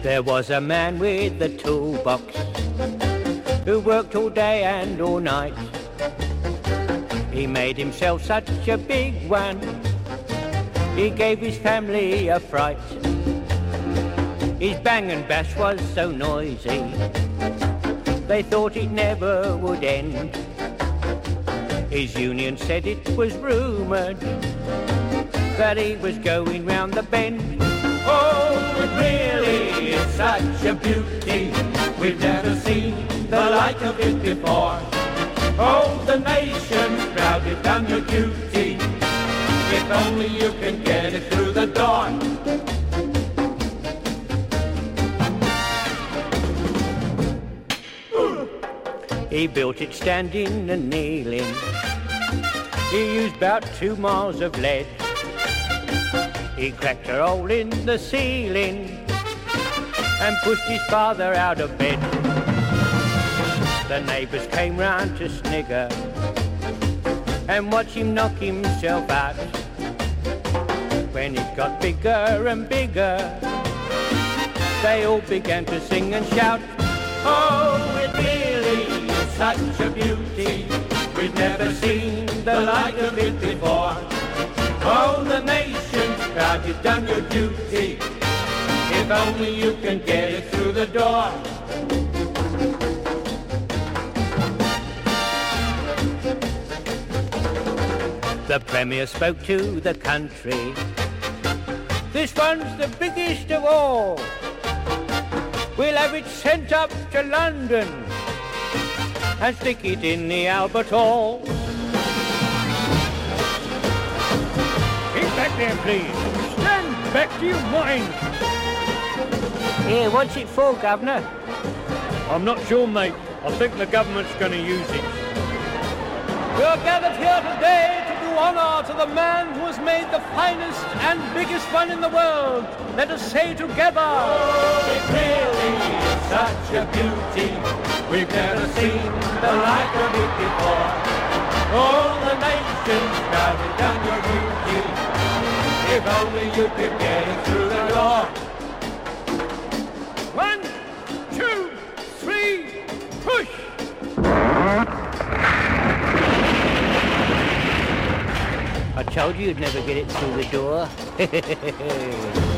There was a man with a toolbox who worked all day and all night. He made himself such a big one, he gave his family a fright. His bang and bash was so noisy, they thought it never would end. His union said it was rumoured that he was going round the bend. Oh, it really is such a beauty, we've never seen the like of it before. Oh, the nation's proud, you've done your duty, if only you can get it through the door. He built it standing and kneeling, he used about 2 miles of lead. He cracked a hole in the ceiling and pushed his father out of bed. The neighbours came round to snigger and watch him knock himself out. When it got bigger and bigger, they all began to sing and shout. Oh, it really is such a beauty, we've never seen the like of it before. Oh, the nation's proud, you've done your duty, if only you can get it through the door. The Premier spoke to the country, this one's the biggest of all. We'll have it sent up to London and stick it in the Albert Hall. Keep back there, please. Stand back to your mind. Here, what's it for, Governor? I'm not sure, mate. I think the government's going to use it. We are gathered here today to do honour to the man who has made the finest and biggest one in the world. Let us say together. Oh, it really is such a beauty, we've never seen the like of it before. Oh, the nation's proud, you've done your duty, if only you could get it through the door. 1, 2, 3, push! I told you you'd never get it through the door.